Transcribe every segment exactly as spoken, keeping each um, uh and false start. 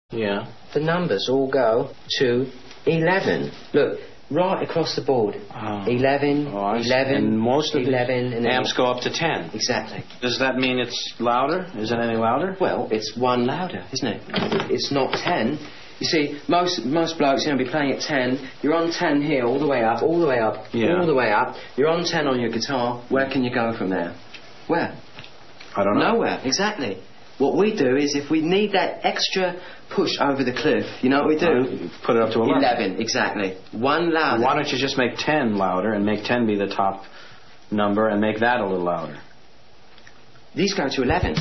Yeah. The numbers all go to eleven. Look, right across the board. Oh. eleven, oh, eleven, and most of eleven, the and amps go up to ten. Exactly. Does that mean it's louder? Is it any louder? Well, it's one louder, isn't it? It's not ten. You see, most most blokes, you know, be playing at ten. You're on ten here, all the way up, all the way up, yeah. all the way up. You're on ten on your guitar. Where can you go from there? Where? I don't know. Nowhere, exactly. What we do is, if we need that extra push over the cliff, you know what we do? Uh, put it up to eleven. eleven, exactly. One louder. Why don't you just make ten louder and make ten be the top number and make that a little louder? These go to eleven.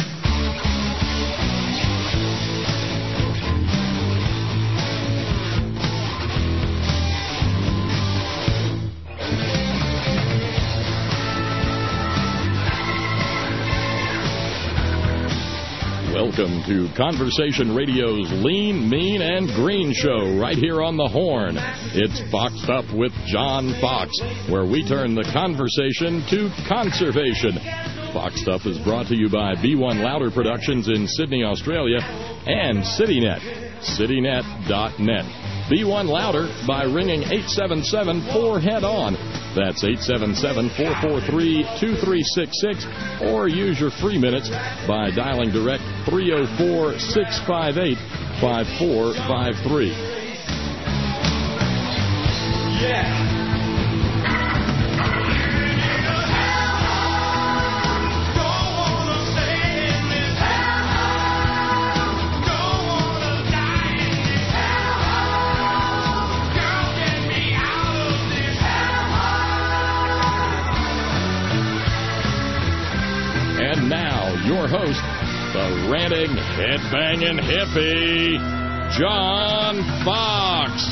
Welcome to Conversation Radio's Lean, Mean, and Green show right here on the Horn. It's Foxed Up with John Fox, where we turn the conversation to conservation. Foxed Up is brought to you by B one Louder Productions in Sydney, Australia, and CityNet, citynet dot net. B one Louder by ringing eight seven seven four head on. That's eight seven seven, four four three, two three six six, or use your free minutes by dialing direct three oh four, six five eight, five four five three. Yeah. And now, your host, the ranting, head-banging hippie, John Fox.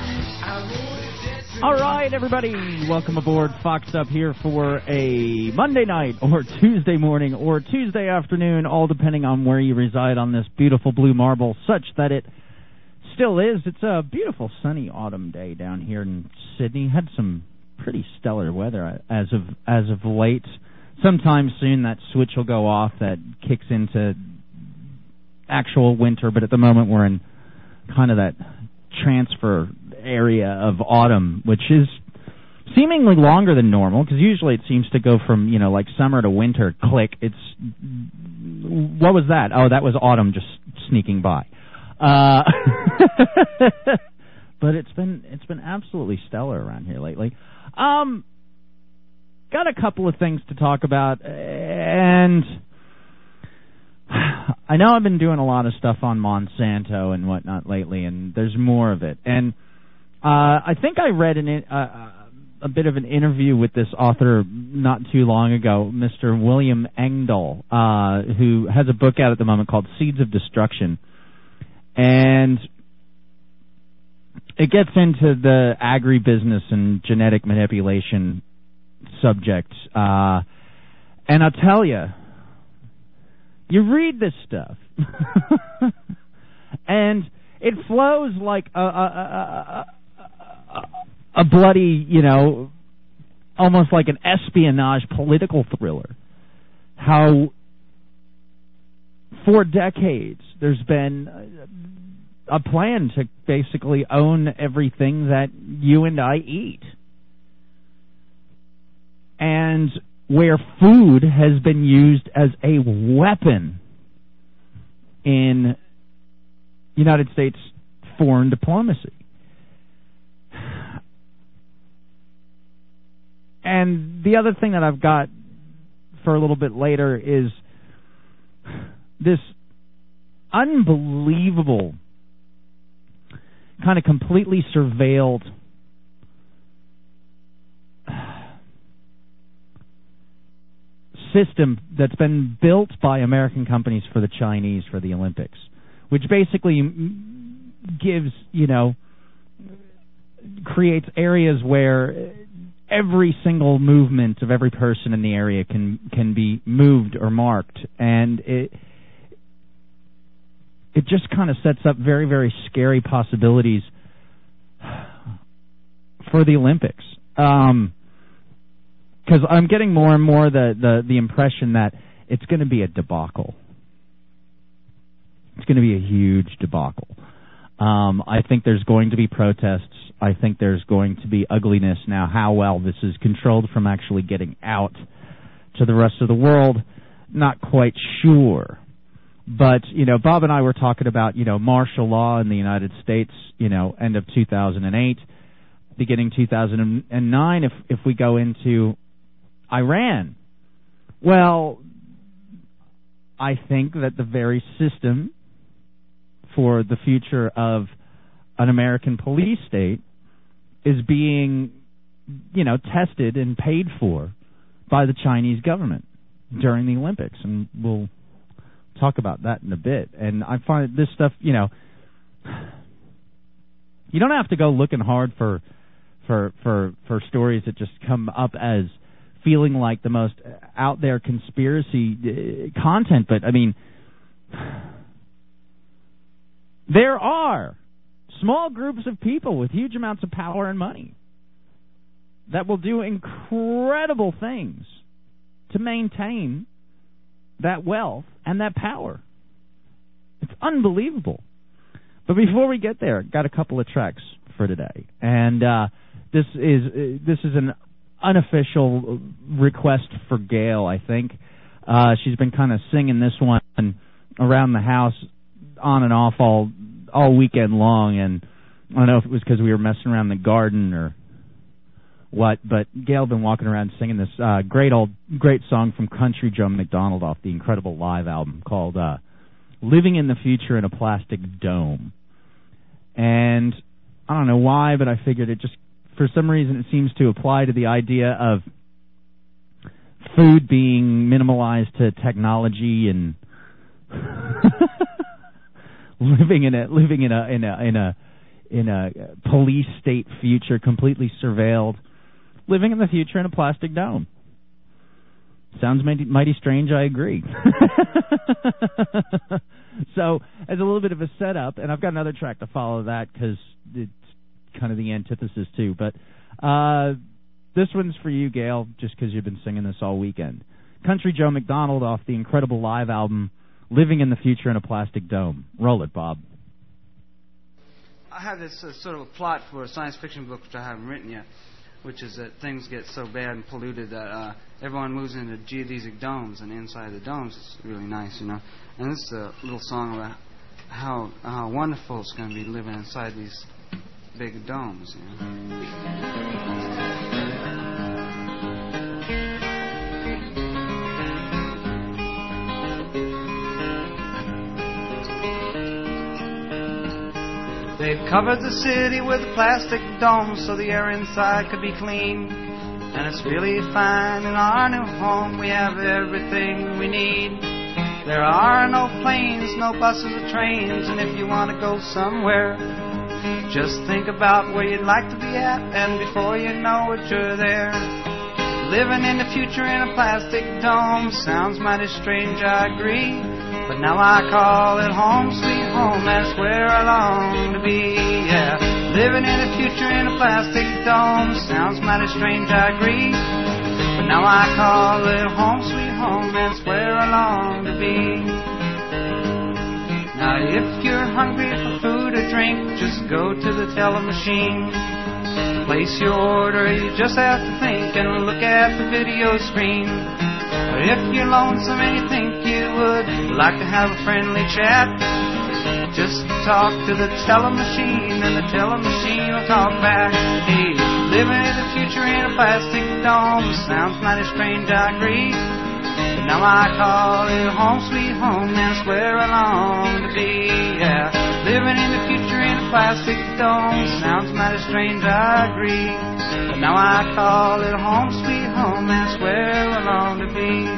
All right, everybody, welcome aboard Foxed Up here for a Monday night or Tuesday morning or Tuesday afternoon, all depending on where you reside on this beautiful blue marble, such that it still is. It's a beautiful sunny autumn day down here in Sydney. Had some pretty stellar weather as of as of late. Sometime soon that switch will go off that kicks into actual winter, but at the moment we're in kind of that transfer area of autumn, which is seemingly longer than normal, because usually it seems to go from, you know, like summer to winter, click. It's, what was that? Oh, that was autumn just sneaking by. Uh, but it's been, it's been absolutely stellar around here lately. Um... Got a couple of things to talk about, and I know I've been doing a lot of stuff on Monsanto and whatnot lately, and there's more of it. And uh, I think I read an, uh, a bit of an interview with this author not too long ago, Mister William Engdahl, uh, who has a book out at the moment called Seeds of Destruction. And it gets into the agribusiness and genetic manipulation subject, uh, and I'll tell you, you read this stuff, and it flows like a, a, a, a, a bloody, you know, almost like an espionage political thriller. How for decades there's been a plan to basically own everything that you and I eat. And where food has been used as a weapon in United States foreign diplomacy. And the other thing that I've got for a little bit later is this unbelievable kind of completely surveilled system that's been built by American companies for the Chinese for the Olympics, which basically gives, you know, creates areas where every single movement of every person in the area can can be moved or marked, and it it just kind of sets up very, very scary possibilities for the Olympics. Um, Because I'm getting more and more the, the, the impression that it's going to be a debacle. It's going to be a huge debacle. Um, I think there's going to be protests. I think there's going to be ugliness. Now, how well this is controlled from actually getting out to the rest of the world, not quite sure. But, you know, Bob and I were talking about, you know, martial law in the United States, you know, end of two thousand eight, beginning two thousand nine, if if we go into Iran. Well, I think that the very system for the future of an American police state is being, you know, tested and paid for by the Chinese government during the Olympics. And we'll talk about that in a bit. And I find this stuff, you know, you don't have to go looking hard for for for, for stories that just come up as feeling like the most out there conspiracy uh, content. But, I mean, there are small groups of people with huge amounts of power and money that will do incredible things to maintain that wealth and that power. It's unbelievable. But before we get there, got a couple of tracks for today. And uh, this is uh, this is an unofficial request for Gail, I think. Uh, she's been kind of singing this one around the house on and off all all weekend long, and I don't know if it was because we were messing around the garden or what, but Gail been walking around singing this uh, great old great song from Country Joe McDonald off the incredible live album called uh, Living in the Future in a Plastic Dome. And I don't know why, but I figured it just, for some reason, it seems to apply to the idea of food being minimalized to technology and living in a living in a in a in a in a police state future, completely surveilled, living in the future in a plastic dome. Sounds mighty, mighty strange, I agree. So, as a little bit of a setup, and I've got another track to follow that because it's kind of the antithesis too, but uh, this one's for you, Gail, just because you've been singing this all weekend. Country Joe McDonald off the incredible live album, Living in the Future in a Plastic Dome. Roll it, Bob. I have this uh, sort of a plot for a science fiction book which I haven't written yet, which is that things get so bad and polluted that uh, everyone moves into geodesic domes, and inside the domes it's really nice, you know. And this is a little song about how how wonderful it's going to be living inside these big domes, you know. They've covered the city with plastic domes so the air inside could be clean. And it's really fine in our new home. We have everything we need. There are no planes, no buses or trains. And if you want to go somewhere, just think about where you'd like to be at. And before you know it, you're there. Living in the future in a plastic dome sounds mighty strange, I agree. But now I call it home, sweet home, that's where I long to be, yeah. Living in the future in a plastic dome sounds mighty strange, I agree. But now I call it home, sweet home, that's where I long to be. Now if you're hungry for food or drink, just go to the teller machine. Place your order, you just have to think and look at the video screen. Or if you're lonesome and you think you would like to have a friendly chat, just talk to the teller machine and the teller machine will talk back. Hey, living in the future in a plastic dome sounds mighty strange, I agree. But now I call it home, sweet home, that's where I long to be, yeah. Living in the future in a plastic dome sounds mighty strange, I agree. But now I call it home, sweet home, that's where I long to be.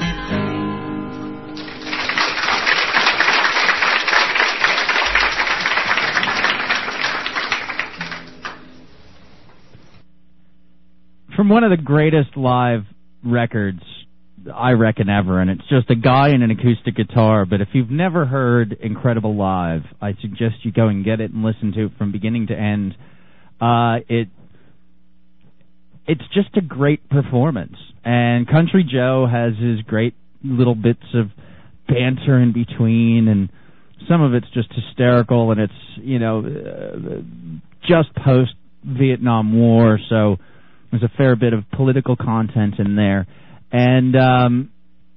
From one of the greatest live records, I reckon, ever, and it's just a guy and an acoustic guitar, but if you've never heard Incredible Live, I suggest you go and get it and listen to it from beginning to end. Uh, it It's just a great performance, and Country Joe has his great little bits of banter in between, and some of it's just hysterical, and it's, you know, uh, just post-Vietnam War, so there's a fair bit of political content in there. And um,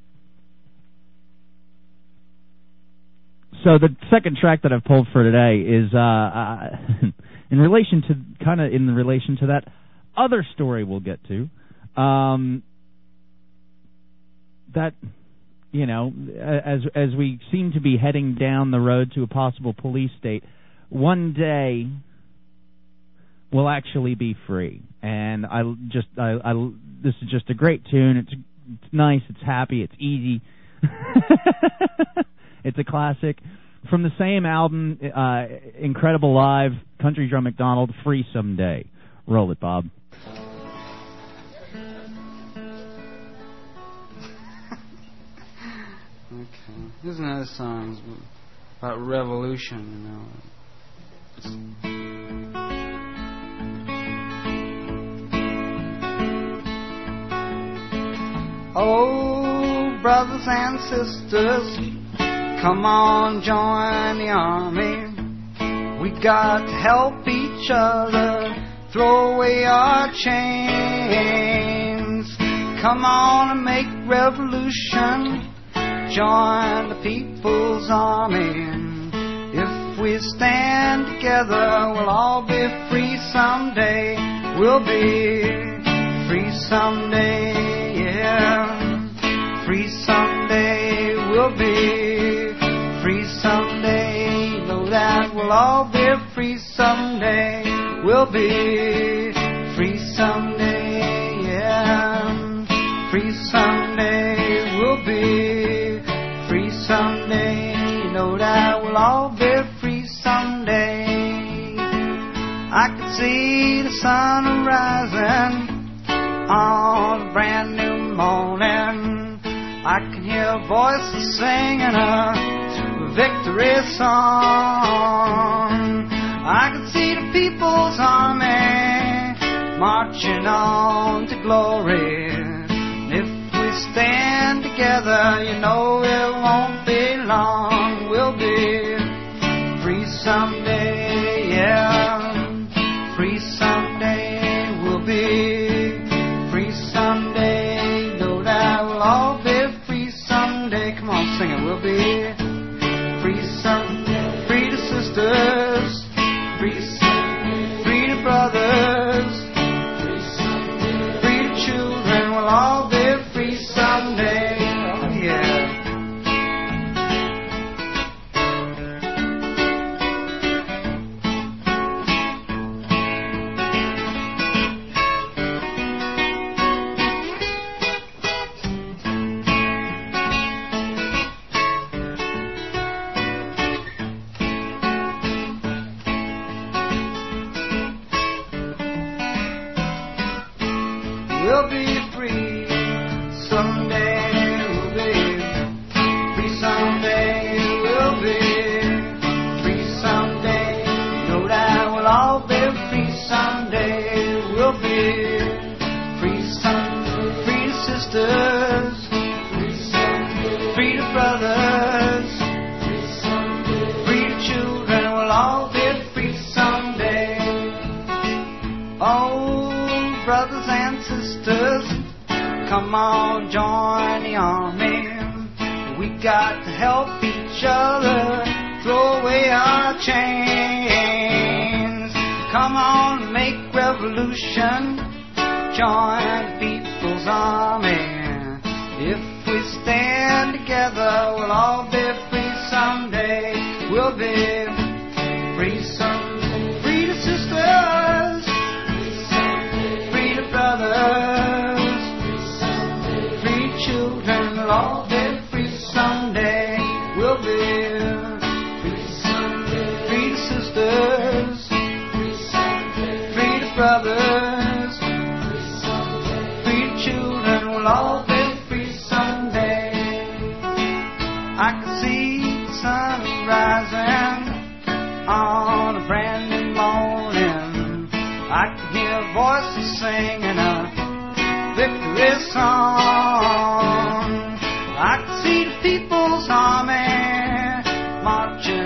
so the second track that I've pulled for today is uh, uh, in relation to, kind of in relation to that other story we'll get to. Um, that, you know, as as we seem to be heading down the road to a possible police state, one day we'll actually be free. And I just, I, I this is just a great tune. It's, it's nice. It's happy. It's easy. It's a classic from the same album, uh, Incredible Live, Country Drum McDonald, Free Someday. Roll it, Bob. Okay. Here's another song about revolution, you know. Oh, brothers and sisters, come on, join the army. We got to help each other, throw away our chains. Come on and make revolution. Join the people's army. If we stand together, we'll all be free someday. We'll be free someday, yeah. Free someday, we'll be free someday. Know that we'll all be free someday. We'll be free someday, yeah. Free someday, we'll be free someday, you know that we'll all be free someday. I can see the sun rising on a brand new morning. I can hear voices singing a victory song. I can see the people's army marching on to glory. Stand together, you know it won't be long. We'll be free someday, yeah. Free someday, we'll be free someday. Know that we'll all be free someday. Come on, sing it. We'll be free someday. Free to sisters, free someday. Free to brothers, free someday. Free to children, we'll all be someday, yeah. We'll be free someday, we'll be free someday, we'll be free someday. Know that we'll all be free someday. We'll be free someday. Free to sisters, free someday. Free to brothers, free someday. Free to children, we'll all be free someday. Oh, brothers and sisters, come on, join the army. We got to help each other, throw away our chains. Come on, make revolution. Join the people's army. If we stand together, we'll all be free someday. We'll be free someday. Free to sisters, free to brothers, free children, we'll all be free someday. We'll be free someday. Free to sisters, free to brothers, free to children, we'll all be free someday. I can see the sun rising on a brand new morning. I can hear voices singing a victory song. I can see the people's army marching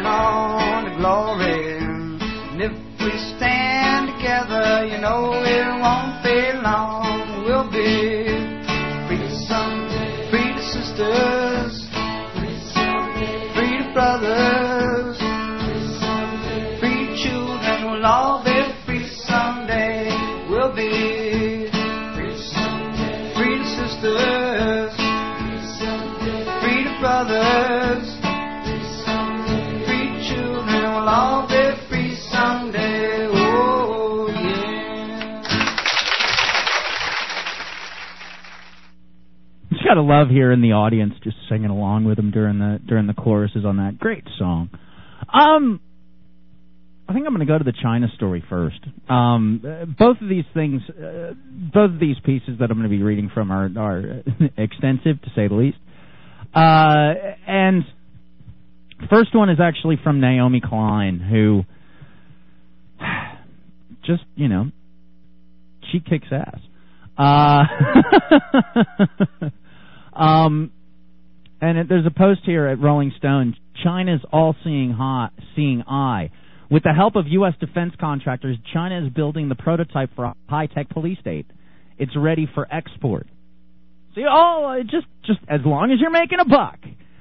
And if we stand together, you know it won't be long. We'll be free to someday, free to sisters, free to someday, free to brothers, free to someday, free to children. We'll all be free someday. We'll be free to someday, free to sisters, free to someday, free to brothers, free to someday, free to children. We'll all be free someday. Oh yeah. Just gotta love hearing the audience just singing along with them during the during the choruses on that great song. Um, I think I'm going to go to the China story first. Um, uh, both of these things, uh, both of these pieces that I'm going to be reading from are, are extensive, to say the least. Uh, and first one is actually from Naomi Klein, who just, you know, she kicks ass. Uh, um, and it, there's a post here at Rolling Stone. China's all-seeing hot, seeing eye. With the help of U S defense contractors, China is building the prototype for a high-tech police state. It's ready for export. See, oh, just just as long as you're making a buck.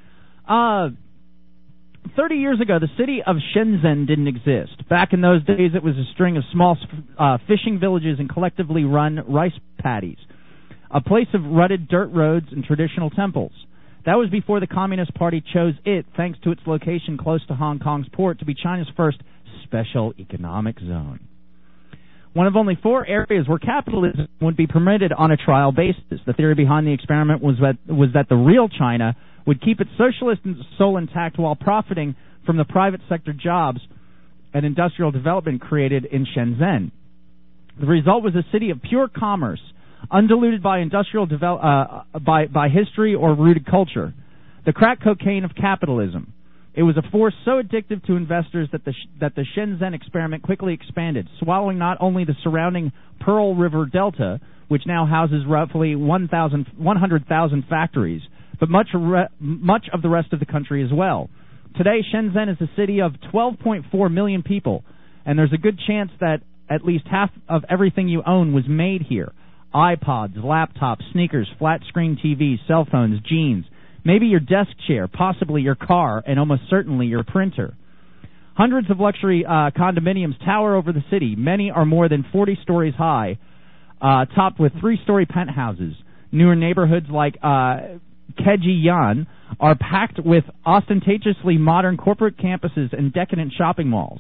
Uh, Thirty years ago, the city of Shenzhen didn't exist. Back in those days, it was a string of small uh, fishing villages and collectively run rice paddies, a place of rutted dirt roads and traditional temples. That was before the Communist Party chose it, thanks to its location close to Hong Kong's port, to be China's first special economic zone. One of only four areas where capitalism would be permitted on a trial basis. The theory behind the experiment was that, was that the real China would keep its socialist soul intact while profiting from the private sector jobs and industrial development created in Shenzhen. The result was a city of pure commerce, undiluted by industrial develop, uh, by by history or rooted culture. The crack cocaine of capitalism. It was a force so addictive to investors that the that the Shenzhen experiment quickly expanded, swallowing not only the surrounding Pearl River Delta, which now houses roughly one hundred thousand factories, but much re- much of the rest of the country as well. Today, Shenzhen is a city of twelve point four million people, and there's a good chance that at least half of everything you own was made here. iPods, laptops, sneakers, flat-screen T Vs, cell phones, jeans, maybe your desk chair, possibly your car, and almost certainly your printer. Hundreds of luxury uh, condominiums tower over the city. Many are more than forty stories high, uh, topped with three-story penthouses. Newer neighborhoods like uh, Kejian are packed with ostentatiously modern corporate campuses and decadent shopping malls.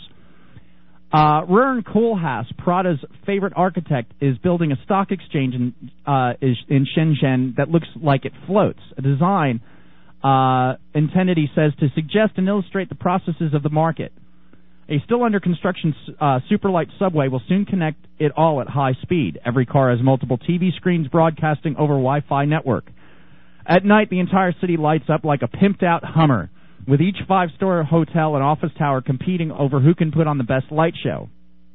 Uh, Rern Koolhaas, Prada's favorite architect, is building a stock exchange in, uh, in Shenzhen that looks like it floats. A design uh, intended, he says, to suggest and illustrate the processes of the market. A still under construction uh, superlight subway will soon connect it all at high speed. Every car has multiple T V screens broadcasting over Wi-Fi network. At night, the entire city lights up like a pimped-out Hummer, with each five-star hotel and office tower competing over who can put on the best light show.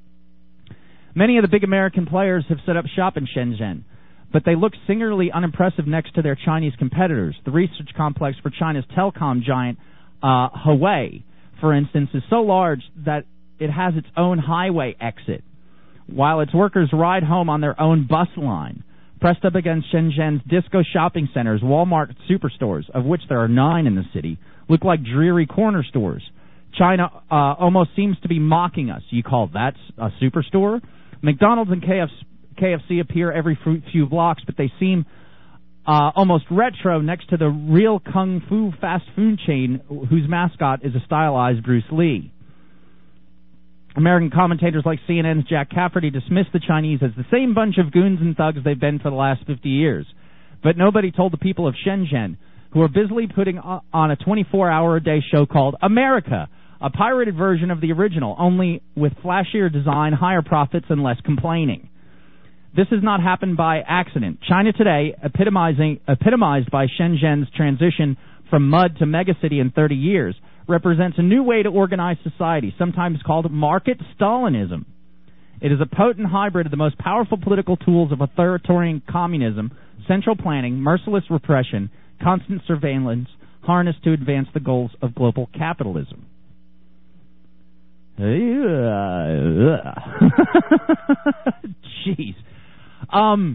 Many of the big American players have set up shop in Shenzhen, but they look singularly unimpressive next to their Chinese competitors. The research complex for China's telecom giant, uh, Huawei, for instance, is so large that it has its own highway exit, while its workers ride home on their own bus line. Pressed up against Shenzhen's disco shopping centers, Walmart superstores, of which there are nine in the city, look like dreary corner stores. China uh, almost seems to be mocking us. You call that a superstore? McDonald's and K F C appear every few blocks, but they seem uh, almost retro next to the real kung fu fast food chain whose mascot is a stylized Bruce Lee. American commentators like C N N's Jack Cafferty dismiss the Chinese as the same bunch of goons and thugs they've been for the last fifty years. But nobody told the people of Shenzhen, who are busily putting on a twenty-four hour a day show called America, a pirated version of the original, only with flashier design, higher profits, and less complaining. This has not happened by accident. China today, epitomizing, epitomized by Shenzhen's transition from mud to megacity in thirty years, represents a new way to organize society, sometimes called market Stalinism. It is a potent hybrid of the most powerful political tools of authoritarian communism, central planning, merciless repression, constant surveillance, harnessed to advance the goals of global capitalism. Uh, Jeez. Um,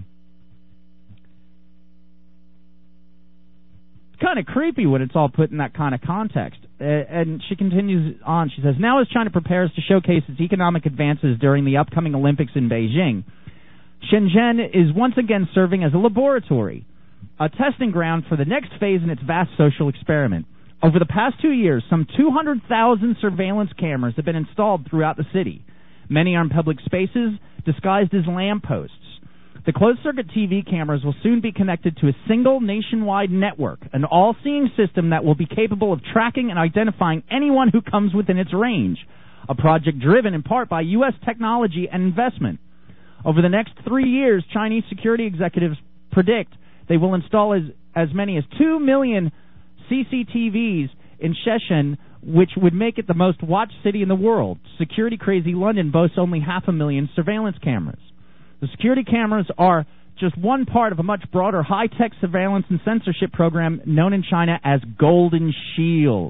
it's kind of creepy when it's all put in that kind of context. Uh, and she continues on. She says, now as China prepares to showcase its economic advances during the upcoming Olympics in Beijing, Shenzhen is once again serving as a laboratory, a testing ground for the next phase in its vast social experiment. Over the past two years, some two hundred thousand surveillance cameras have been installed throughout the city. Many are in public spaces, disguised as lampposts. The closed-circuit T V cameras will soon be connected to a single nationwide network, an all-seeing system that will be capable of tracking and identifying anyone who comes within its range, a project driven in part by U S technology and investment. Over the next three years, Chinese security executives predict they will install as, as many as two million C C T Vs in Shenzhen, which would make it the most watched city in the world. Security-crazy London boasts only half a million surveillance cameras. The security cameras are just one part of a much broader high-tech surveillance and censorship program known in China as Golden Shield.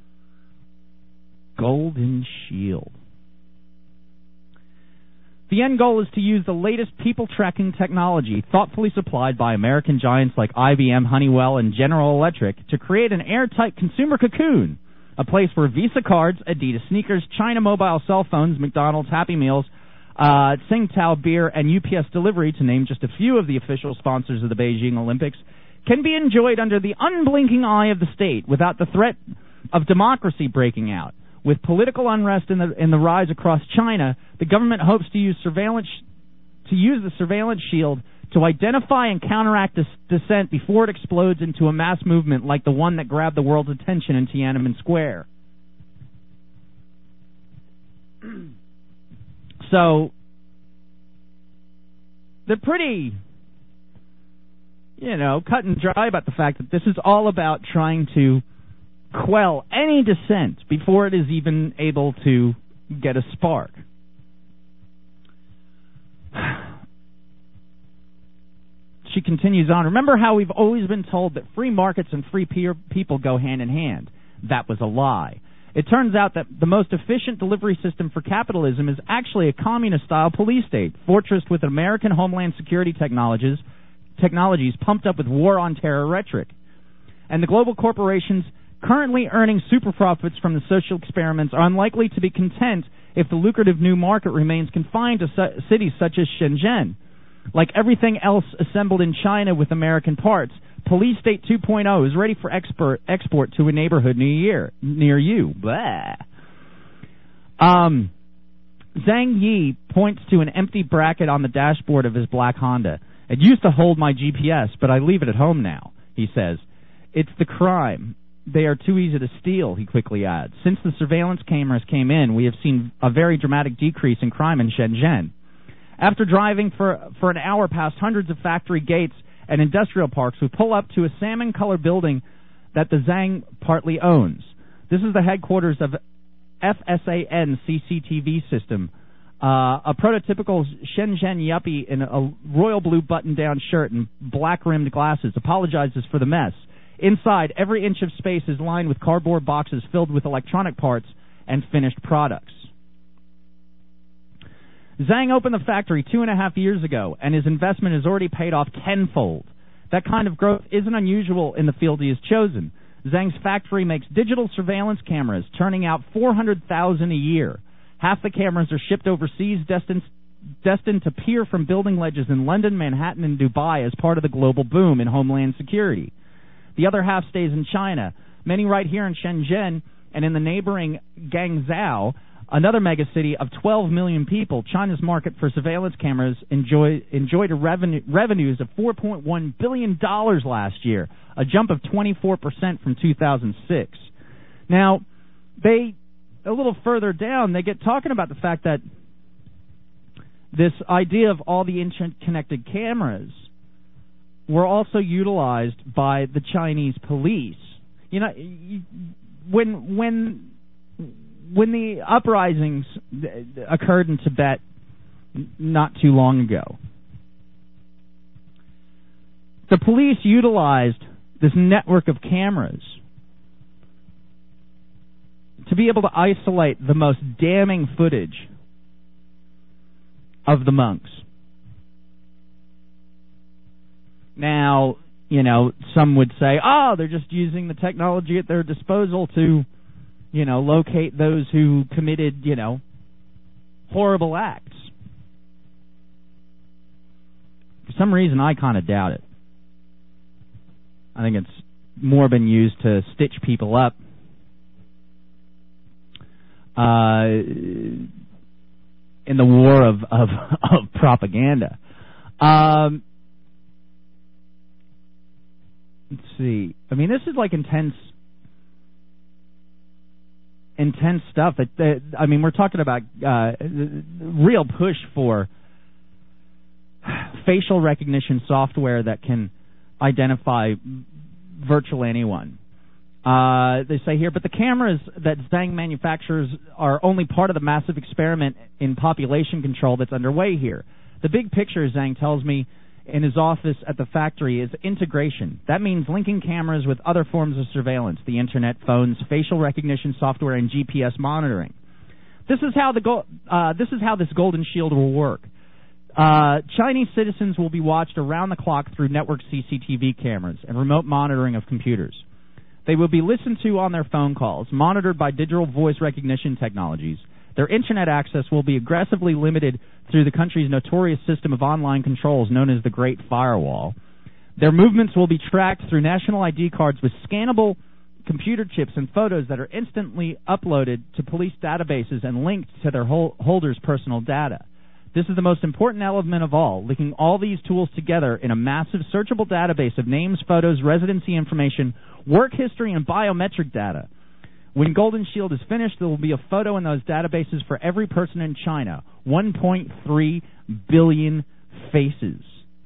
Golden Shield. The end goal is to use the latest people-tracking technology thoughtfully supplied by American giants like I B M, Honeywell, and General Electric to create an airtight consumer cocoon, a place where Visa cards, Adidas sneakers, China mobile cell phones, McDonald's, Happy Meals, uh, Tsingtao beer, and U P S delivery, to name just a few of the official sponsors of the Beijing Olympics, can be enjoyed under the unblinking eye of the state without the threat of democracy breaking out. With political unrest in the in the rise across China, the government hopes to use surveillance to use the surveillance shield to identify and counteract dis- dissent before it explodes into a mass movement like the one that grabbed the world's attention in Tiananmen Square. So they're pretty, you know, cut and dry about the fact that this is all about trying to quell any dissent before it is even able to get a spark. She continues on. Remember how we've always been told that free markets and free peer people go hand in hand? That was a lie. It turns out that the most efficient delivery system for capitalism is actually a communist-style police state, fortressed with American homeland security technologies, technologies pumped up with war on terror rhetoric. And the global corporations currently earning super profits from the social experiments are unlikely to be content if the lucrative new market remains confined to su- cities such as Shenzhen. Like everything else assembled in China with American parts, Police State two point oh is ready for export, export to a neighborhood near, year, near you. Blah. Um, Zhang Yi points to an empty bracket on the dashboard of his black Honda. It used to hold my G P S, but I leave it at home now, he says. It's the crime. They are too easy to steal, he quickly adds. Since the surveillance cameras came in, we have seen a very dramatic decrease in crime in Shenzhen. After driving for, for an hour past hundreds of factory gates and industrial parks, we pull up to a salmon-colored building that the Zhang partly owns. This is the headquarters of F S A N C C T V system. Uh, a prototypical Shenzhen yuppie in a royal blue button-down shirt and black-rimmed glasses apologizes for the mess. Inside, every inch of space is lined with cardboard boxes filled with electronic parts and finished products. Zhang opened the factory two and a half years ago, and his investment has already paid off tenfold. That kind of growth isn't unusual in the field he has chosen. Zhang's factory makes digital surveillance cameras, turning out four hundred thousand a year. Half the cameras are shipped overseas, destined, destined to peer from building ledges in London, Manhattan, and Dubai as part of the global boom in homeland security. The other half stays in China, many right here in Shenzhen and in the neighboring Guangzhou, another megacity of twelve million people. China's market for surveillance cameras enjoy, enjoyed a revenue, revenues of four point one billion dollars last year, a jump of twenty-four percent from two thousand six. Now, they, a little further down, they get talking about the fact that this idea of all the interconnected cameras were also utilized by the Chinese police. You know, when when when the uprisings occurred in Tibet not too long ago, the police utilized this network of cameras to be able to isolate the most damning footage of the monks. Now, you know, some would say, oh, they're just using the technology at their disposal to, you know, locate those who committed, you know, horrible acts. For some reason, I kind of doubt it. I think it's more been used to stitch people up. Uh, in the war of, of, of propaganda. Um, let's see. I mean, this is like intense, intense stuff. That, that I mean, we're talking about uh, real push for facial recognition software that can identify virtually anyone. Uh, they say here, but the cameras that Zhang manufactures are only part of the massive experiment in population control that's underway here. The big picture, Zhang tells me in his office at the factory, is integration. That means linking cameras with other forms of surveillance, the internet, phones, facial recognition software, and G P S monitoring. This is how the go- uh, this is how this Golden Shield will work. Uh, Chinese citizens will be watched around the clock through network C C T V cameras and remote monitoring of computers. They will be listened to on their phone calls, monitored by digital voice recognition technologies. Their internet access will be aggressively limited through the country's notorious system of online controls known as the Great Firewall. Their movements will be tracked through national I D cards with scannable computer chips and photos that are instantly uploaded to police databases and linked to their hol- holders' personal data. This is the most important element of all, linking all these tools together in a massive searchable database of names, photos, residency information, work history, and biometric data. When Golden Shield is finished, there will be a photo in those databases for every person in China. one point three billion faces.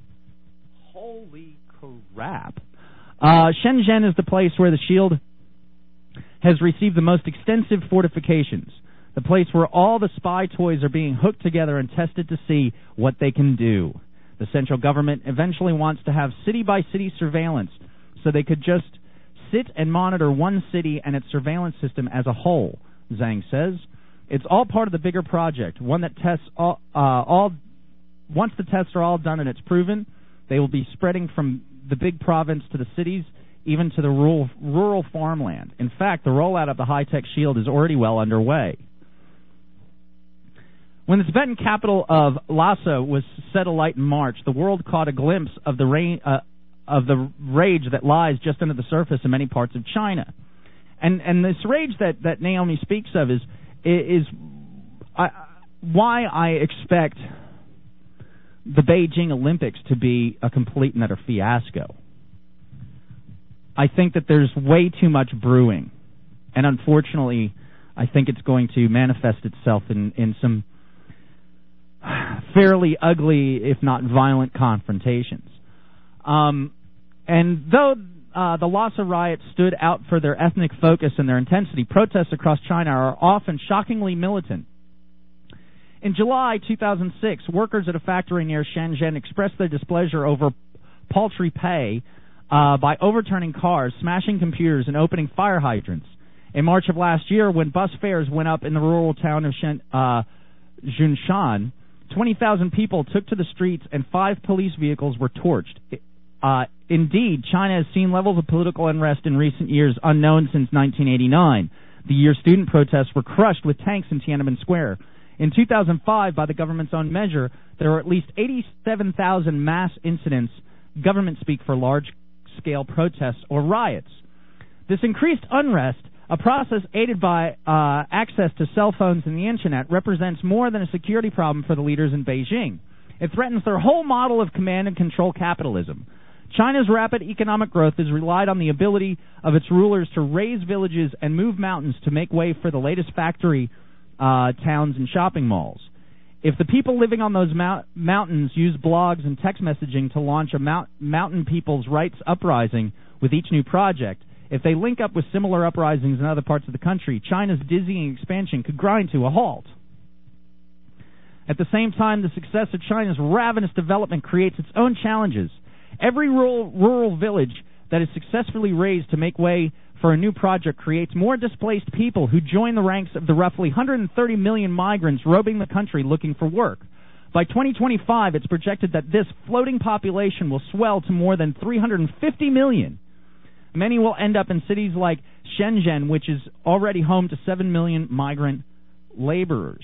Holy crap. Uh, Shenzhen is the place where the Shield has received the most extensive fortifications. The place where all the spy toys are being hooked together and tested to see what they can do. The central government eventually wants to have city-by-city surveillance so they could just sit and monitor one city and its surveillance system as a whole, Zhang says. It's all part of the bigger project, one that tests all, uh, all once the tests are all done and it's proven, they will be spreading from the big province to the cities, even to the rural, rural farmland. In fact, the rollout of the high-tech Shield is already well underway. When the Tibetan capital of Lhasa was set alight in March, the world caught a glimpse of the rain, uh, of the rage that lies just under the surface in many parts of China. And and this rage that, that Naomi speaks of is is uh, why I expect the Beijing Olympics to be a complete and utter fiasco. I think that there's way too much brewing. And unfortunately, I think it's going to manifest itself in, in some fairly ugly, if not violent, confrontations. Um, and though uh, the Lhasa riots stood out for their ethnic focus and their intensity, protests across China are often shockingly militant. In July two thousand six, workers at a factory near Shenzhen expressed their displeasure over paltry pay uh, by overturning cars, smashing computers, and opening fire hydrants. In March of last year, when bus fares went up in the rural town of Shen, uh, Zhunshan, twenty thousand people took to the streets and five police vehicles were torched. Uh, indeed, China has seen levels of political unrest in recent years unknown since nineteen eighty-nine. The year student protests were crushed with tanks in Tiananmen Square. In two thousand five, by the government's own measure, there were at least eighty-seven thousand mass incidents, government speak for large-scale protests or riots. This increased unrest, a process aided by uh, access to cell phones and the Internet, represents more than a security problem for the leaders in Beijing. It threatens their whole model of command and control capitalism. China's rapid economic growth has relied on the ability of its rulers to raise villages and move mountains to make way for the latest factory uh, towns and shopping malls. If the people living on those mount- mountains use blogs and text messaging to launch a mount- mountain people's rights uprising with each new project, if they link up with similar uprisings in other parts of the country, China's dizzying expansion could grind to a halt. At the same time, the success of China's ravenous development creates its own challenges. Every rural, rural village that is successfully raised to make way for a new project creates more displaced people who join the ranks of the roughly one hundred thirty million migrants roaming the country looking for work. By twenty twenty-five, it's projected that this floating population will swell to more than three hundred fifty million. Many will end up in cities like Shenzhen, which is already home to seven million migrant laborers.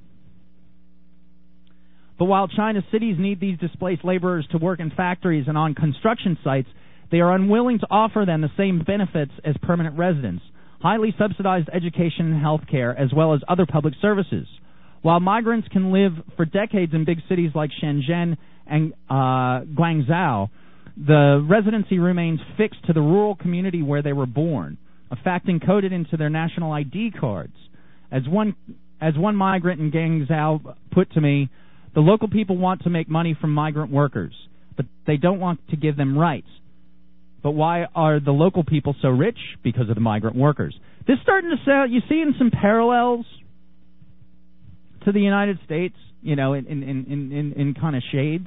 But while China's cities need these displaced laborers to work in factories and on construction sites, they are unwilling to offer them the same benefits as permanent residents, highly subsidized education and health care, as well as other public services. While migrants can live for decades in big cities like Shenzhen and uh, Guangzhou, the residency remains fixed to the rural community where they were born, a fact encoded into their national I D cards. As one, as one migrant in Guangzhou put to me, the local people want to make money from migrant workers, but they don't want to give them rights. But why are the local people so rich? Because of the migrant workers. This is starting to sound, you see in some parallels to the United States, you know, in, in, in, in, in kind of shades.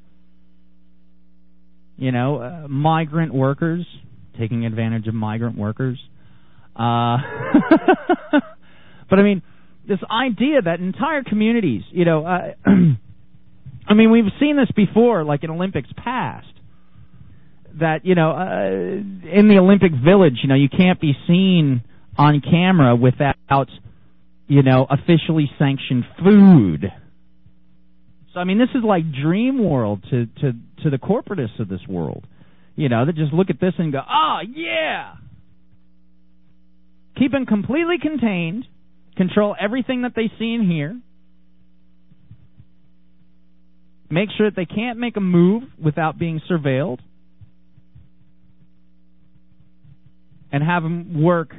You know, uh, migrant workers, taking advantage of migrant workers. Uh, but I mean, this idea that entire communities, you know, uh, I mean, we've seen this before, like in Olympics past, that, you know, uh, in the Olympic Village, you know, you can't be seen on camera without, you know, officially sanctioned food. So, I mean, this is like dream world to, to, to the corporatists of this world. You know, that just look at this and go, oh, yeah! Keep them completely contained, control everything that they see and hear, make sure that they can't make a move without being surveilled, and have them work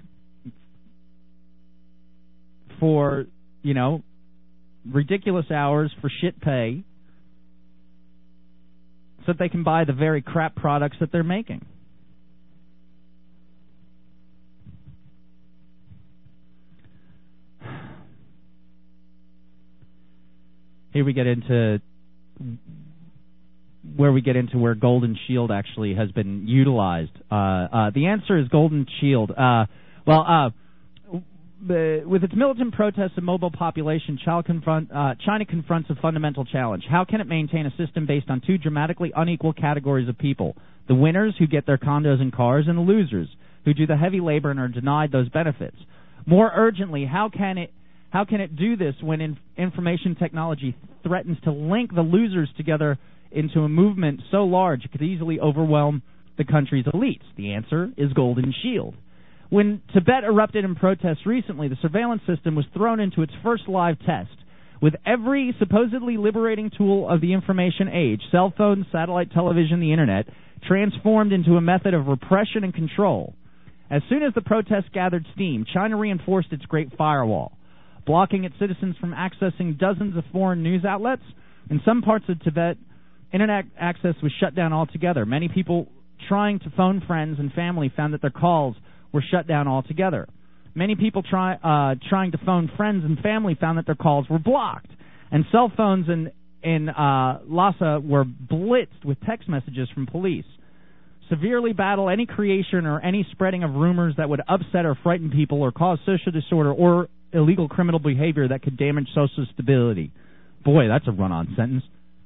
for, you know, ridiculous hours for shit pay so that they can buy the very crap products that they're making. Here we get into where we get into where Golden Shield actually has been utilized. Uh, uh, the answer is Golden Shield. Uh, well, uh, with its militant protests and mobile population, confront, uh, China confronts a fundamental challenge. How can it maintain a system based on two dramatically unequal categories of people? The winners, who get their condos and cars, and the losers, who do the heavy labor and are denied those benefits. More urgently, how can it how can it do this when in, information technology threatens to link the losers together into a movement so large it could easily overwhelm the country's elites? The answer is Golden Shield. When Tibet erupted in protests recently, the surveillance system was thrown into its first live test, with every supposedly liberating tool of the information age, cell phones, satellite television, the internet, transformed into a method of repression and control. As soon as the protests gathered steam, China reinforced its Great Firewall, blocking its citizens from accessing dozens of foreign news outlets. In some parts of Tibet, internet access was shut down altogether. Many people trying to phone friends and family found that their calls were shut down altogether. Many people try, uh, trying to phone friends and family found that their calls were blocked. And cell phones in, in uh, Lhasa were blitzed with text messages from police. Severely battle any creation or any spreading of rumors that would upset or frighten people or cause social disorder or illegal criminal behavior that could damage social stability. Boy, that's a run-on sentence.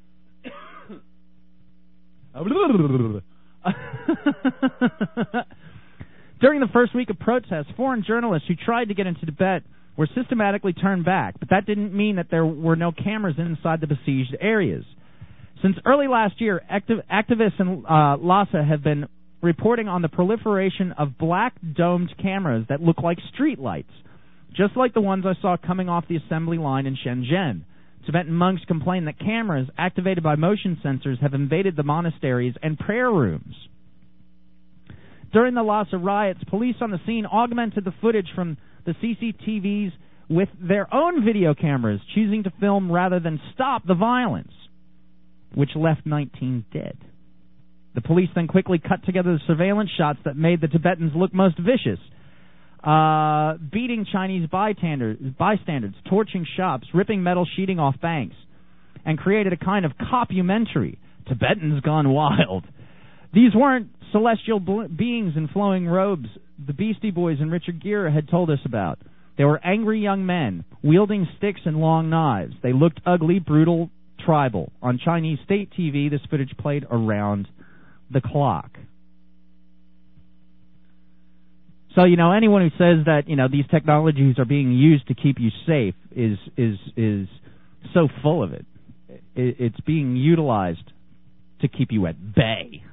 During the first week of protests, foreign journalists who tried to get into Tibet were systematically turned back, but that didn't mean that there were no cameras inside the besieged areas. Since early last year, activ- activists in uh, Lhasa have been reporting on the proliferation of black domed cameras that look like streetlights, just like the ones I saw coming off the assembly line in Shenzhen. Tibetan monks complain that cameras activated by motion sensors have invaded the monasteries and prayer rooms. During the Lhasa riots, police on the scene augmented the footage from the C C T Vs with their own video cameras, choosing to film rather than stop the violence, which left nineteen dead. The police then quickly cut together the surveillance shots that made the Tibetans look most vicious, uh, beating Chinese bystanders, torching shops, ripping metal sheeting off banks, and created a kind of coppumentary, Tibetans Gone Wild. These weren't celestial beings in flowing robes the Beastie Boys and Richard Gere had told us about. They were angry young men, wielding sticks and long knives. They looked ugly, brutal, tribal. On Chinese state T V, this footage played around the clock. So, you know, anyone who says that, you know, these technologies are being used to keep you safe is is is so full of it. It's being utilized to keep you at bay.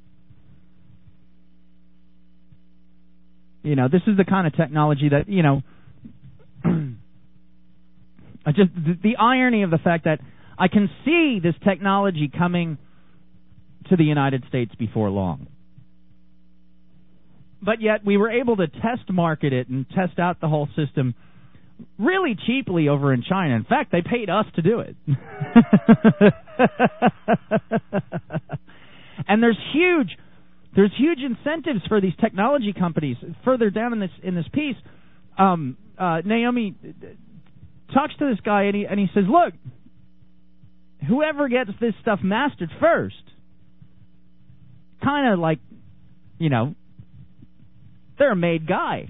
You know, this is the kind of technology that, you know, I just the, the irony of the fact that I can see this technology coming to the United States before long. But yet we were able to test market it and test out the whole system really cheaply over in China. In fact, they paid us to do it. And there's huge there's huge incentives for these technology companies. Further down in this in this piece, um, uh, Naomi talks to this guy and he and he says, "Look, whoever gets this stuff mastered first, kind of like, you know, they're a made guy.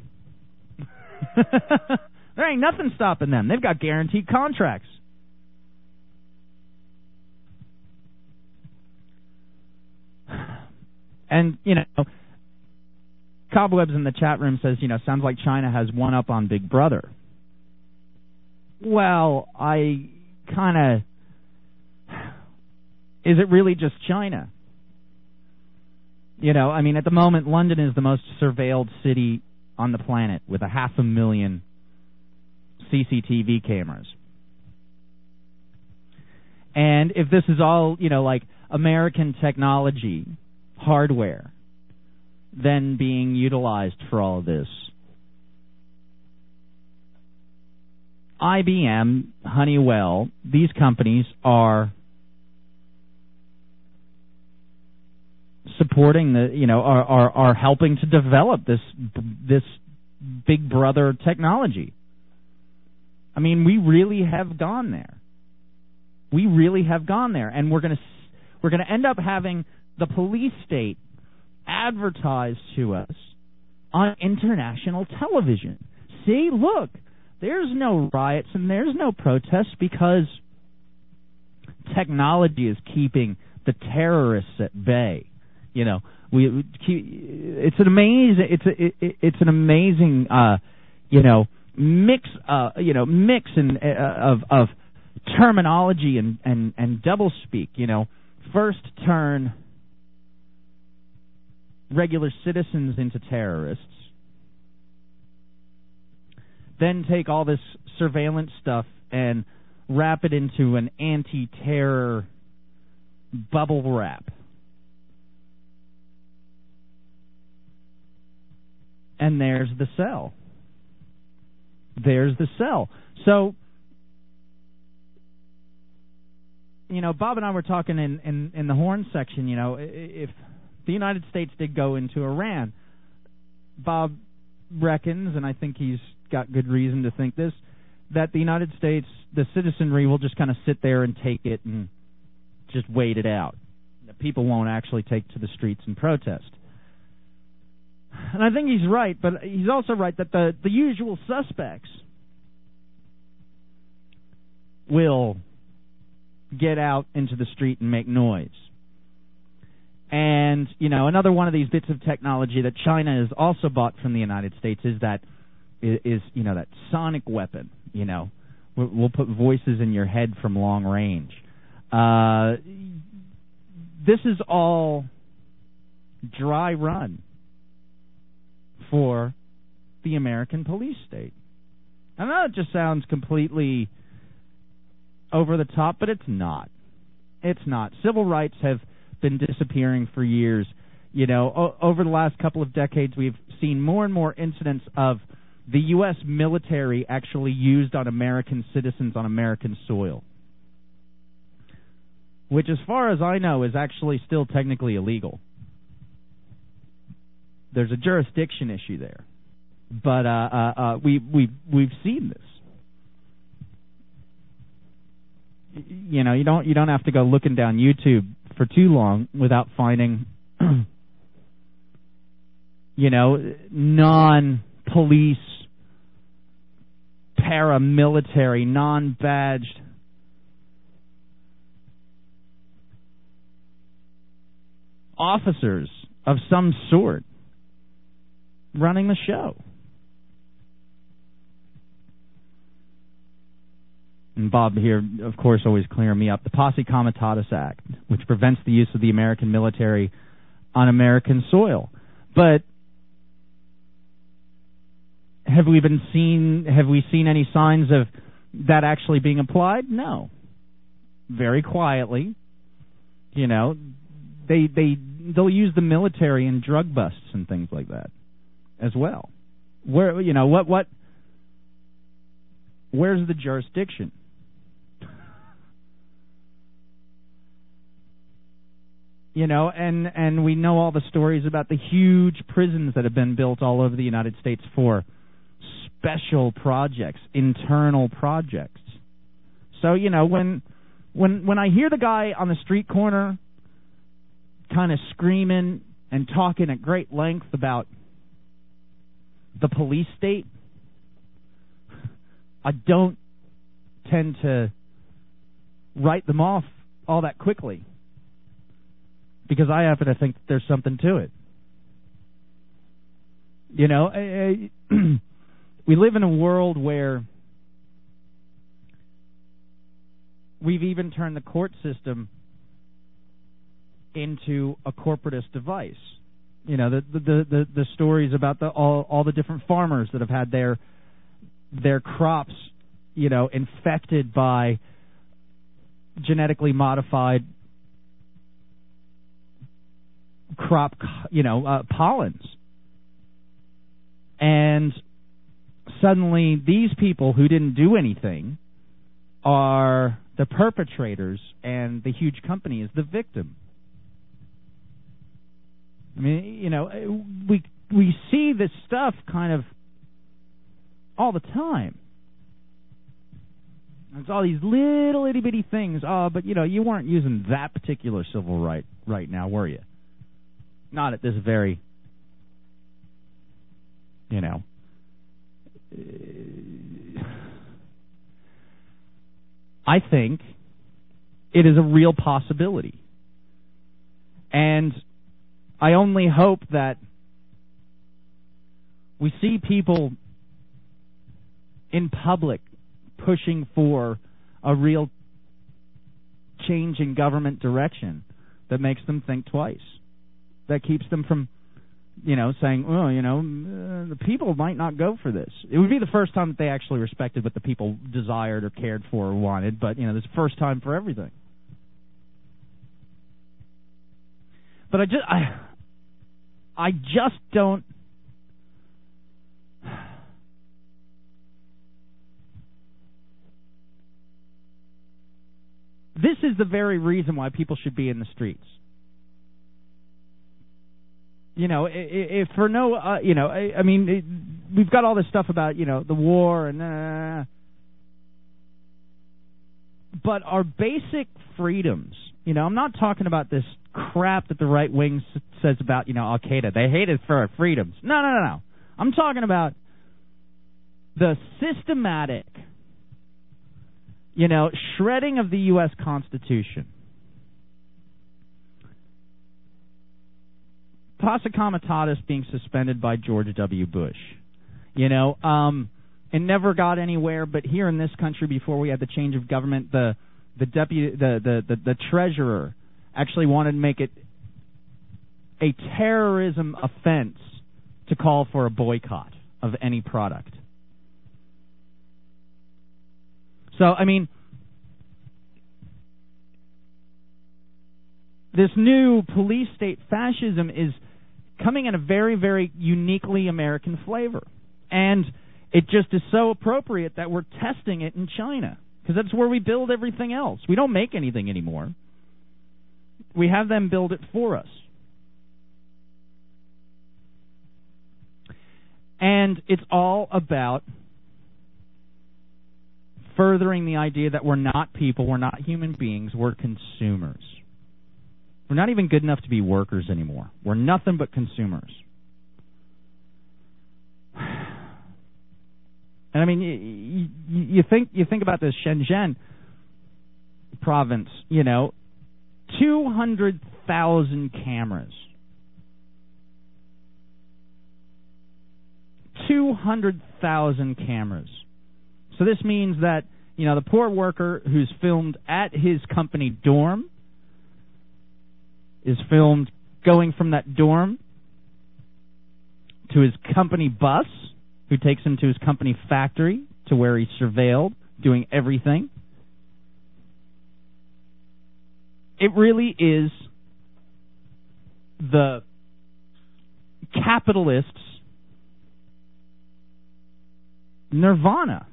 There ain't nothing stopping them. They've got guaranteed contracts." And, you know, Cobwebs in the chat room says, you know, sounds like China has one up on Big Brother. Well, I kind of... Is it really just China? You know, I mean, at the moment, London is the most surveilled city on the planet with a half a million C C T V cameras. And if this is all, you know, like American technology, hardware, then being utilized for all of this, I B M, Honeywell, these companies are supporting the, you know, are, are are helping to develop this this Big Brother technology. I mean, we really have gone there. We really have gone there, and we're going to we're going to end up having the police state advertised to us on international television. See, look, there's no riots and there's no protests because technology is keeping the terrorists at bay. You know, we, we keep, it's an amazing it's a, it, it's an amazing uh, you know mix uh, you know mix and uh, of of terminology and and and doublespeak. You know, first turn regular citizens into terrorists, then take all this surveillance stuff and wrap it into an anti-terror bubble wrap. And there's the cell. There's the cell. So, you know, Bob and I were talking in, in, in the Horn section, you know, if the United States did go into Iran, Bob reckons, and I think he's got good reason to think this, that the United States, the citizenry will just kind of sit there and take it and just wait it out. The people won't actually take to the streets and protest. And I think he's right, but he's also right that the, the usual suspects will get out into the street and make noise. And, you know, another one of these bits of technology that China has also bought from the United States is that, is, you know, that sonic weapon, you know. We'll put voices in your head from long range. Uh, this is all dry run for the American police state. I know it just sounds completely over the top, but it's not. It's not. Civil rights have been disappearing for years. You know, o- over the last couple of decades, we've seen more and more incidents of the U S military actually used on American citizens on American soil, which, as far as I know, is actually still technically illegal. There's a jurisdiction issue there, but uh, uh, uh, we we we've seen this. You know, you don't you don't have to go looking down YouTube for too long without finding, you know, non-police, paramilitary, non-badged officers of some sort running the show. And Bob here, of course, always clearing me up. The Posse Comitatus Act, which prevents the use of the American military on American soil. But have we been seen? Have we seen any signs of that actually being applied? No. Very quietly, you know, they they they'll use the military in drug busts and things like that as well. Where you know what what? Where's the jurisdiction? You know, and, and we know all the stories about the huge prisons that have been built all over the United States for special projects, internal projects. So, you know, when when when I hear the guy on the street corner kind of screaming and talking at great length about the police state, I don't tend to write them off all that quickly, because I happen to think that there's something to it. You know, I, I, we live in a world where we've even turned the court system into a corporatist device. You know, the the the, the stories about the all all the different farmers that have had their their crops, you know, infected by genetically modified crop, you know, uh, pollens. And suddenly these people who didn't do anything are the perpetrators, and the huge company is the victim. I mean, you know, we we see this stuff kind of all the time. It's all these little itty bitty things. Oh, but you know, you weren't using that particular civil right right now, were you? Not at this very, you know. I think it is a real possibility. And I only hope that we see people in public pushing for a real change in government direction that makes them think twice, that keeps them from, you know, saying, oh, you know, uh, the people might not go for this. It would be the first time that they actually respected what the people desired or cared for or wanted, but, you know, this is the first time for everything. But I just, I, I just don't, this is the very reason why people should be in the streets. You know, if for no, uh, you know, I, I mean, it, we've got all this stuff about, you know, the war and, uh, but our basic freedoms, you know, I'm not talking about this crap that the right wing s- says about, you know, Al Qaeda. They hate it for our freedoms. No, no, no, no. I'm talking about the systematic, you know, shredding of the U S Constitution. Posse Comitatus being suspended by George W. Bush. You know, um, it never got anywhere, but here in this country, before we had the change of government, the the deputy, the, the, the, the treasurer actually wanted to make it a terrorism offense to call for a boycott of any product. So, I mean, this new police state fascism is coming in a very, very uniquely American flavor. And it just is so appropriate that we're testing it in China, because that's where we build everything else. We don't make anything anymore. We have them build it for us. And it's all about furthering the idea that we're not people, we're not human beings, we're consumers. We're not even good enough to be workers anymore. We're nothing but consumers. And I mean, you, you, you think you think about this Shenzhen province, you know, two hundred thousand cameras. two hundred thousand cameras. So this means that, you know, the poor worker who's filmed at his company dorm is filmed going from that dorm to his company bus, who takes him to his company factory, to where he's surveilled, doing everything. It really is the capitalists' nirvana.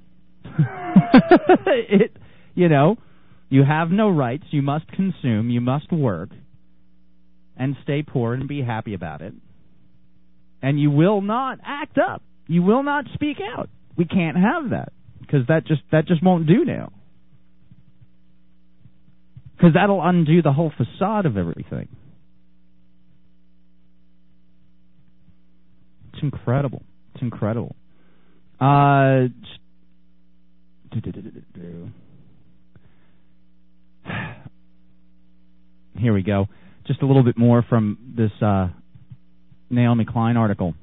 it, you know, you have no rights, you must consume, you must work, and stay poor and be happy about it. And you will not act up. You will not speak out. We can't have that, because that just that just won't do now. Because that'll undo the whole facade of everything. It's incredible. It's incredible. Uh, here we go. Just a little bit more from this uh, Naomi Klein article.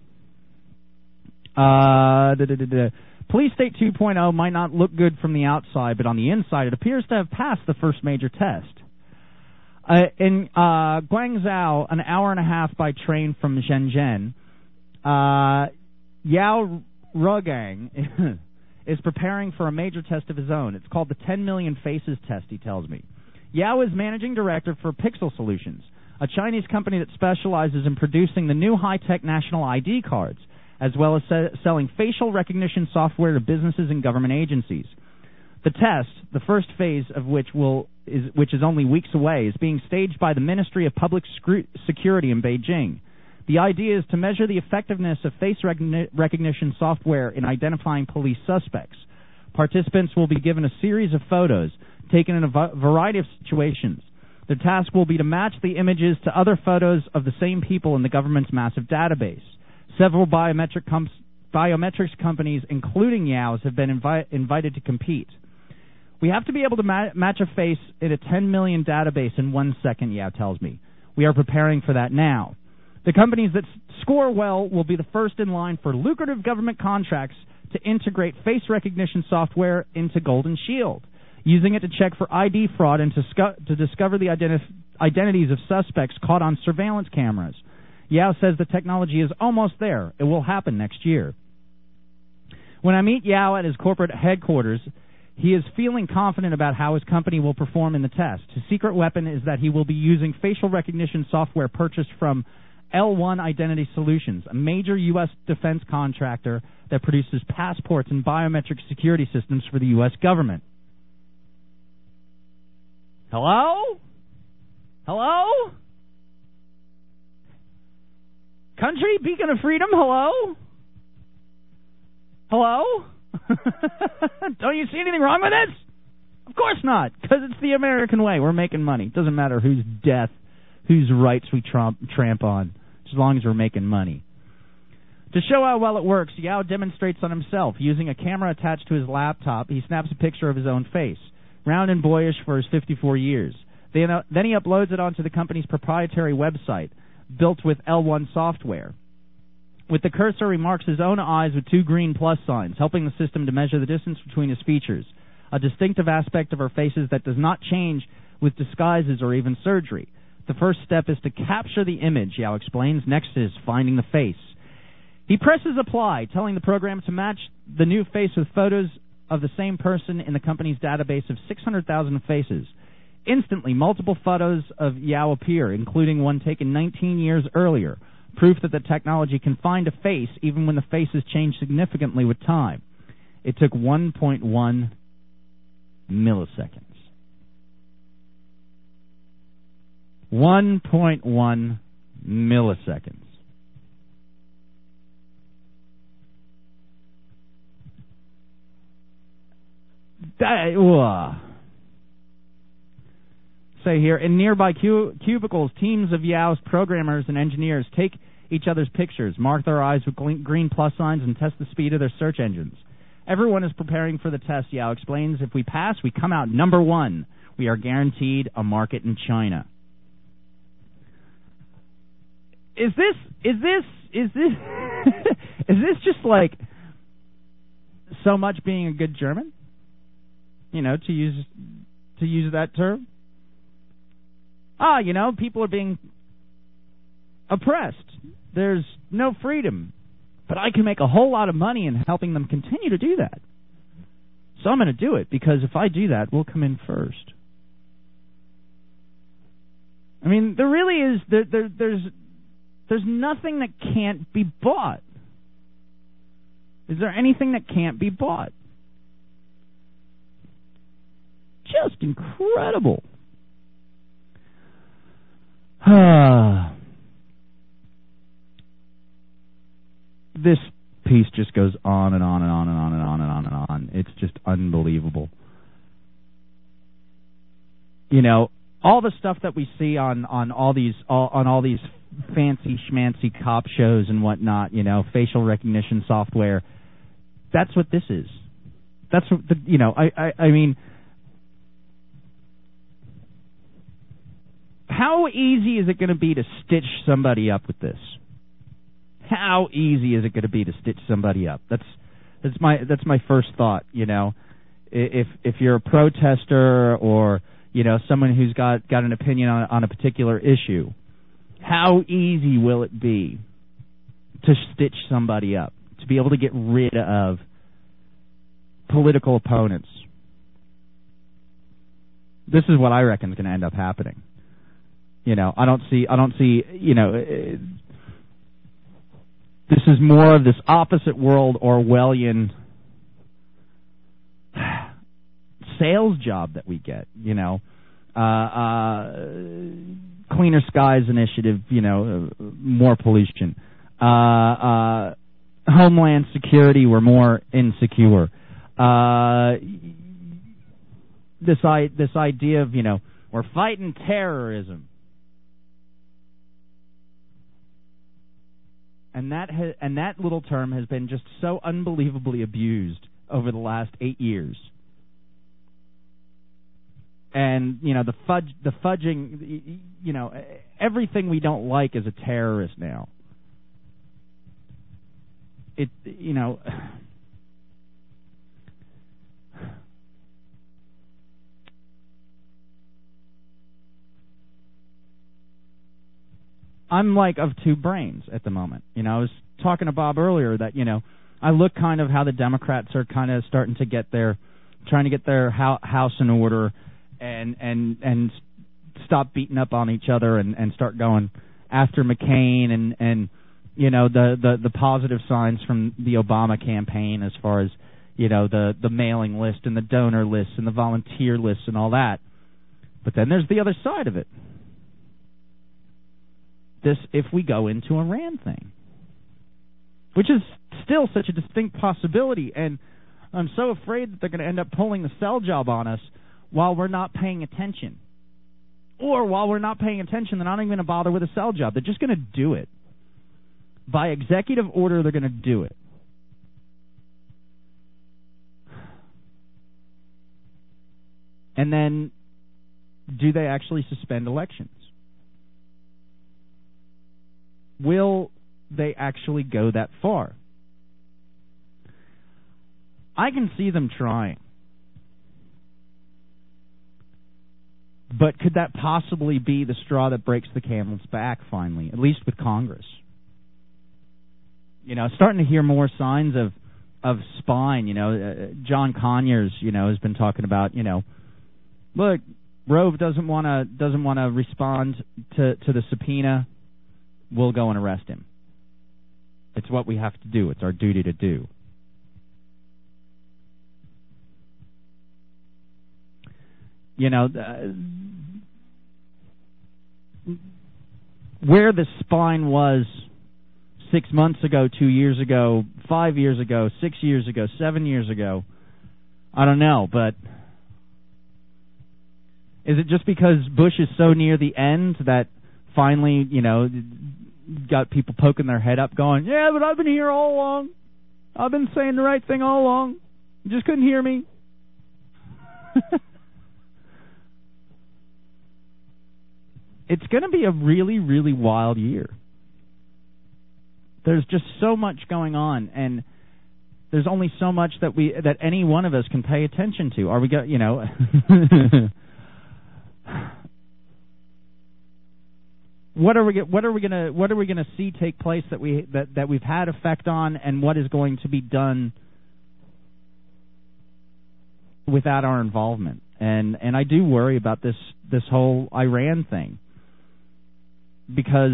Uh, da, da, da, da. Police State two point oh might not look good from the outside, but on the inside it appears to have passed the first major test. Uh, in uh, Guangzhou, an hour and a half by train from Shenzhen, uh, Yao Rugang is preparing for a major test of his own. It's called the ten million Faces test, he tells me. Yao is managing director for Pixel Solutions, a Chinese company that specializes in producing the new high-tech national I D cards, as well as se- selling facial recognition software to businesses and government agencies. The test, the first phase of which will is which is only weeks away, is being staged by the Ministry of Public Scru- Security in Beijing. The idea is to measure the effectiveness of face recogni- recognition software in identifying police suspects. Participants will be given a series of photos taken in a v- variety of situations. The task will be to match the images to other photos of the same people in the government's massive database. Several biometric com- biometrics companies, including Yao's, have been invi- invited to compete. We have to be able to ma- match a face in a ten million database in one second, Yao tells me. We are preparing for that now. The companies that s- score well will be the first in line for lucrative government contracts to integrate face recognition software into Golden Shield, using it to check for I D fraud and to, scu- to discover the identi- identities of suspects caught on surveillance cameras. Yao says the technology is almost there. It will happen next year. When I meet Yao at his corporate headquarters, he is feeling confident about how his company will perform in the test. His secret weapon is that he will be using facial recognition software purchased from L one Identity Solutions, a major U S defense contractor that produces passports and biometric security systems for the U S government. Hello? Hello? Country, beacon of freedom, hello? Hello? Don't you see anything wrong with this? Of course not, because it's the American way. We're making money. It doesn't matter whose death, whose rights we trump, tramp on, as long as we're making money. To show how well it works, Yao demonstrates on himself. Using a camera attached to his laptop, he snaps a picture of his own face, round and boyish for his fifty-four years. Then, uh, then he uploads it onto the company's proprietary website, built with L one software. With the cursor, he marks his own eyes with two green plus signs, helping the system to measure the distance between his features, a distinctive aspect of our faces that does not change with disguises or even surgery. The first step is to capture the image, Yao explains. Next is finding the face. He presses apply, telling the program to match the new face with photos of the same person in the company's database of six hundred thousand faces. Instantly, multiple photos of Yao appear, including one taken nineteen years earlier, proof that the technology can find a face even when the faces change significantly with time. It took one point one milliseconds. one point one milliseconds. That, uh. Say here, in nearby cu- cubicles, teams of Yao's programmers and engineers take each other's pictures, mark their eyes with green plus signs, and test the speed of their search engines. Everyone is preparing for the test, Yao explains. If we pass, we come out number one. We are guaranteed a market in China. is this is this is this is this just like so much being a good German? You know, to use to use that term. Ah, you know, people are being oppressed. There's no freedom. But I can make a whole lot of money in helping them continue to do that. So I'm going to do it, because if I do that, we'll come in first. I mean, there really is, there, there, there's, there's nothing that can't be bought. Is there anything that can't be bought? Just incredible. This piece just goes on and on and on and on and on and on and on. It's just unbelievable. You know, all the stuff that we see on, on all these all, on all these fancy schmancy cop shows and whatnot, you know, facial recognition software. That's what this is. That's what the, you know. I, I, I mean, how easy is it going to be to stitch somebody up with this? How easy is it going to be to stitch somebody up? That's that's my that's my first thought. You know, if if you're a protester or you know someone who's got, got an opinion on on a particular issue, how easy will it be to stitch somebody up, to be able to get rid of political opponents? This is what I reckon is going to end up happening. You know, I don't see I don't see you know. It, This is more of this opposite world Orwellian sales job that we get, you know. Uh, uh, Cleaner Skies Initiative, you know, uh, more pollution. Uh, uh, Homeland Security, we're more insecure. Uh, this, I, this idea of, you know, we're fighting terrorism. And that ha- and that little term has been just so unbelievably abused over the last eight years. And you know the fudge, the fudging, you know everything we don't like is a terrorist now. It you know. I'm like of two brains at the moment. You know, I was talking to Bob earlier that, you know, I look kind of how the Democrats are kind of starting to get their, trying to get their house in order and and and stop beating up on each other and, and start going after McCain and, and you know, the, the, the positive signs from the Obama campaign as far as, you know, the, the mailing list and the donor list and the volunteer list and all that. But then there's the other side of it. This, if we go into a Iran thing, which is still such a distinct possibility, and I'm so afraid that they're going to end up pulling the sell job on us while we're not paying attention. Or while we're not paying attention, they're not even going to bother with a sell job. They're just going to do it. By executive order, they're going to do it. And then, do they actually suspend elections? Will they actually go that far? I can see them trying. But could that possibly be the straw that breaks the camel's back finally, at least with Congress? You know, starting to hear more signs of of spine. You know, uh, John Conyers, you know, has been talking about, you know, look, Rove doesn't want to doesn't want to respond to to the subpoena. We'll go and arrest him. It's what we have to do. It's our duty to do. You know, uh, where the spine was six months ago, two years ago, five years ago, six years ago, seven years ago, I don't know, but is it just because Bush is so near the end that finally, you know, got people poking their head up going, yeah, but I've been here all along. I've been saying the right thing all along. You just couldn't hear me. It's going to be a really, really wild year. There's just so much going on, and there's only so much that we that any one of us can pay attention to. Are we go? You know. What are we what are we gonna what are we gonna see take place that we that, that we've had effect on, and what is going to be done without our involvement? And and I do worry about this this whole Iran thing, because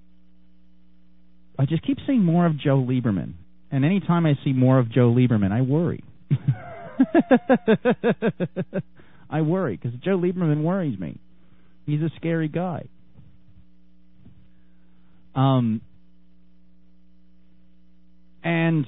I just keep seeing more of Joe Lieberman, and anytime I see more of Joe Lieberman, I worry. I worry because Joe Lieberman worries me. He's a scary guy. Um, and,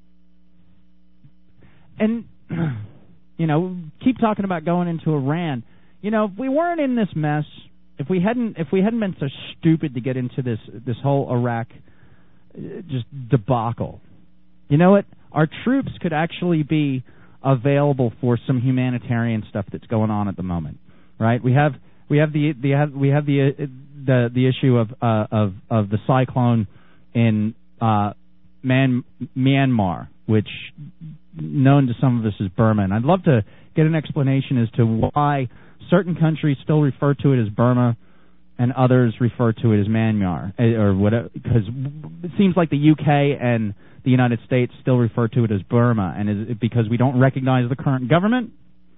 and, you know, keep talking about going into Iran. You know, if we weren't in this mess, if we hadn't, if we hadn't been so stupid to get into this, this whole Iraq uh, just debacle, you know what? Our troops could actually be available for some humanitarian stuff that's going on at the moment, right? We have, we have the, the, have, we have the, uh, the the issue of uh, of of the cyclone in uh, Man, Myanmar, which known to some of us as Burma, and I'd love to get an explanation as to why certain countries still refer to it as Burma and others refer to it as Myanmar, or whatever. Because it seems like the U K and the United States still refer to it as Burma, and is it because we don't recognize the current government?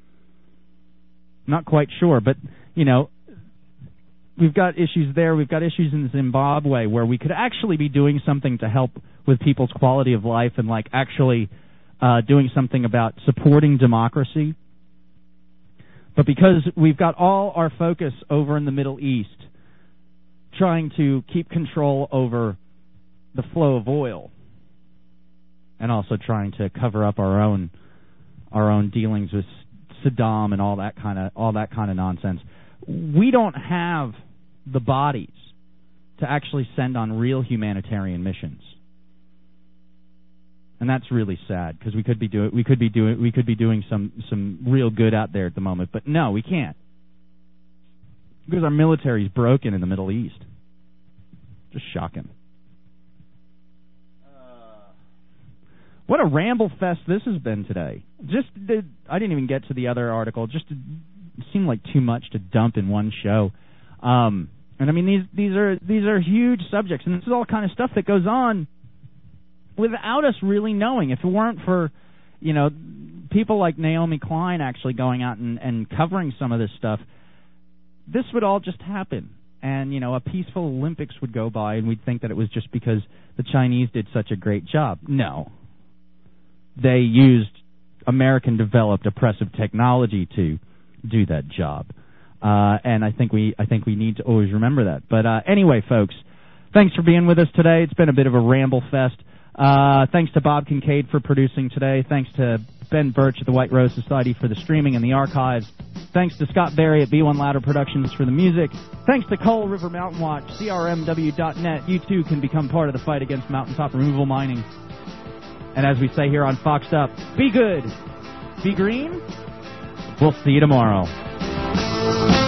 Not quite sure, but you know. We've got issues there. We've got issues in Zimbabwe where we could actually be doing something to help with people's quality of life and, like, actually uh, doing something about supporting democracy. But because we've got all our focus over in the Middle East, trying to keep control over the flow of oil, and also trying to cover up our own our own dealings with Saddam and all that kind of all that kind of nonsense, we don't have the bodies to actually send on real humanitarian missions, and that's really sad because we could be doing we could be doing we could be doing some some real good out there at the moment, but no, we can't because our military is broken in the Middle East. Just shocking. Uh, what a ramble fest this has been today. Just I didn't even get to the other article. Just it seemed like too much to dump in one show. Um, and I mean, these these are these are huge subjects, and this is all kind of stuff that goes on without us really knowing. If it weren't for, you know, people like Naomi Klein actually going out and, and covering some of this stuff, this would all just happen. And, you know, a peaceful Olympics would go by, and we'd think that it was just because the Chinese did such a great job. No. They used American-developed oppressive technology to do that job. Uh, and I think we I think we need to always remember that. But uh, anyway, folks, thanks for being with us today. It's been a bit of a ramble fest. Uh, thanks to Bob Kincaid for producing today. Thanks to Ben Birch at the White Rose Society for the streaming and the archives. Thanks to Scott Berry at B one Louder Productions for the music. Thanks to Coal River Mountain Watch, C R M W dot net. You too can become part of the fight against mountaintop removal mining. And as we say here on Foxed Up, be good, be green. We'll see you tomorrow.